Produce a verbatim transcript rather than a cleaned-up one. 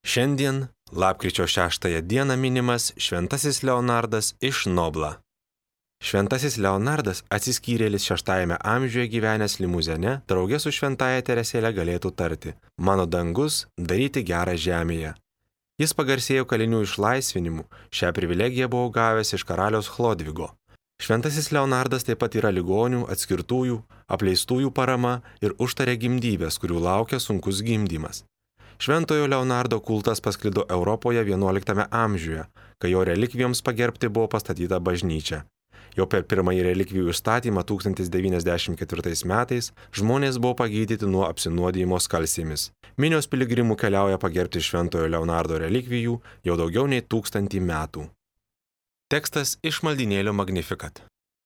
Šiandien, lapkričio šeštąją dieną minimas Šventasis Leonardas iš Nobla. Šventasis Leonardas atsiskyrėlis šeštajame amžiuje gyvenęs Limuzene, draugė su šventąja Teresėle galėtų tarti: mano dangus daryti gerą žemėje. Jis pagarsėjo kalinių išlaisvinimu, šią privilegiją buvo gavęs iš karaliaus Chlodvigo. Šventasis Leonardas taip pat yra ligonių, atskirtųjų, apleistųjų parama ir užtarė gimdybės, kurių laukia sunkus gimdymas. Šventojo Leonardo kultas pasklido Europoje vienuoliktame amžiuje, kai jo relikvijoms pagerbti buvo pastatyta bažnyčia. Jau per pirmąjį relikvijų įstatymą tūkstantis devyniasdešimt ketvirtais metais žmonės buvo pagydyti nuo apsinuodijimo skalsėmis. Minios piligrimų keliauja pagerbti Šventojo Leonardo relikvijų jau daugiau nei tūkstantį metų. Tekstas iš maldynėlio Magnificat.